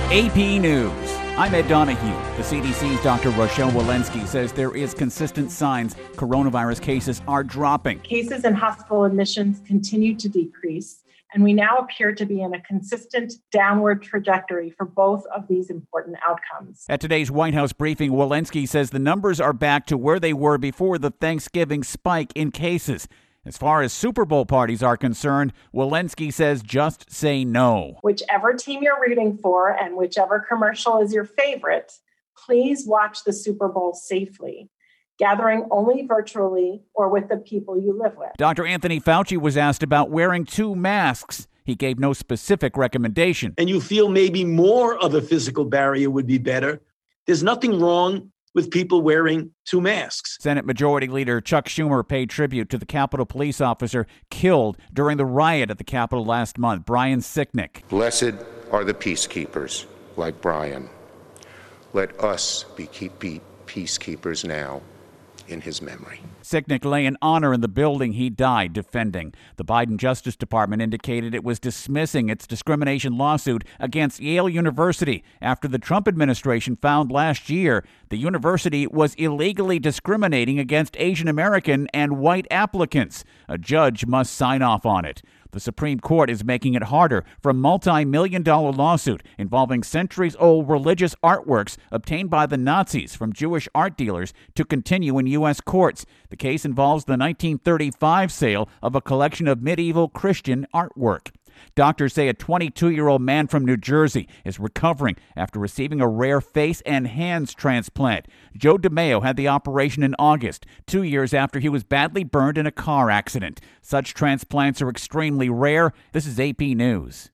AP News. I'm Ed Donahue. The CDC's Dr. Rochelle Walensky says there is consistent signs coronavirus cases are dropping. Cases and hospital admissions continue to decrease, and we now appear to be in a consistent downward trajectory for both of these important outcomes. At today's White House briefing, Walensky says the numbers are back to where they were before the Thanksgiving spike in cases. As far as Super Bowl parties are concerned, Walensky says just say no. Whichever team you're rooting for and whichever commercial is your favorite, please watch the Super Bowl safely, gathering only virtually or with the people you live with. Dr. Anthony Fauci was asked about wearing 2 masks. He gave no specific recommendation. And you feel maybe more of a physical barrier would be better. There's nothing wrong with people wearing 2 masks. Senate Majority Leader Chuck Schumer paid tribute to the Capitol police officer killed during the riot at the Capitol last month, Brian Sicknick. Blessed are the peacekeepers like Brian. Let us be peacekeepers now in his memory. Sicknick lay in honor in the building he died defending. The Biden Justice Department indicated it was dismissing its discrimination lawsuit against Yale University after the Trump administration found last year the university was illegally discriminating against Asian American and white applicants. A judge must sign off on it. The Supreme Court is making it harder for a multi-million-dollar lawsuit involving centuries-old religious artworks obtained by the Nazis from Jewish art dealers to continue in U.S. courts. The case involves the 1935 sale of a collection of medieval Christian artwork. Doctors say a 22-year-old man from New Jersey is recovering after receiving a rare face and hands transplant. Joe DeMeo had the operation in August, 2 years after he was badly burned in a car accident. Such transplants are extremely rare. This is AP News.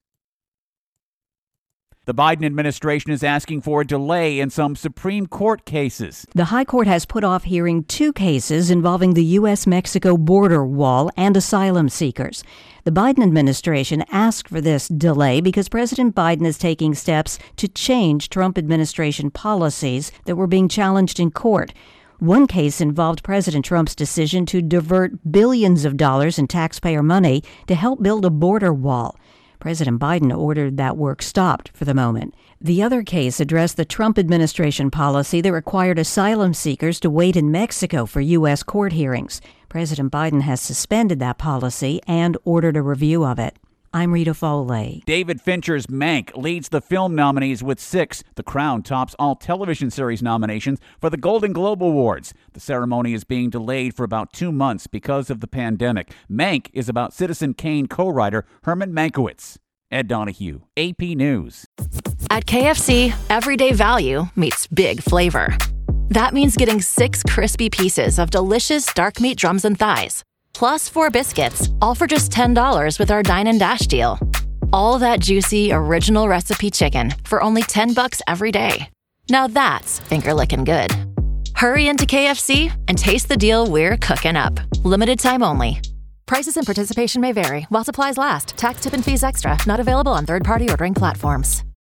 The Biden administration is asking for a delay in some Supreme Court cases. The High Court has put off hearing 2 cases involving the U.S.-Mexico border wall and asylum seekers. The Biden administration asked for this delay because President Biden is taking steps to change Trump administration policies that were being challenged in court. One case involved President Trump's decision to divert billions of dollars in taxpayer money to help build a border wall. President Biden ordered that work stopped for the moment. The other case addressed the Trump administration policy that required asylum seekers to wait in Mexico for U.S. court hearings. President Biden has suspended that policy and ordered a review of it. I'm Rita Foley. David Fincher's Mank leads the film nominees with 6. The Crown tops all television series nominations for the Golden Globe Awards. The ceremony is being delayed for about 2 months because of the pandemic. Mank is about Citizen Kane co-writer Herman Mankiewicz. Ed Donahue, AP News. At KFC, everyday value meets big flavor. That means getting 6 crispy pieces of delicious dark meat drums and thighs, plus 4 biscuits, all for just $10 with our Dine and Dash deal. All that juicy, original recipe chicken for only $10 every day. Now that's finger-licking good. Hurry into KFC and taste the deal we're cooking up. Limited time only. Prices and participation may vary while supplies last. Tax, tip, and fees extra. Not available on third-party ordering platforms.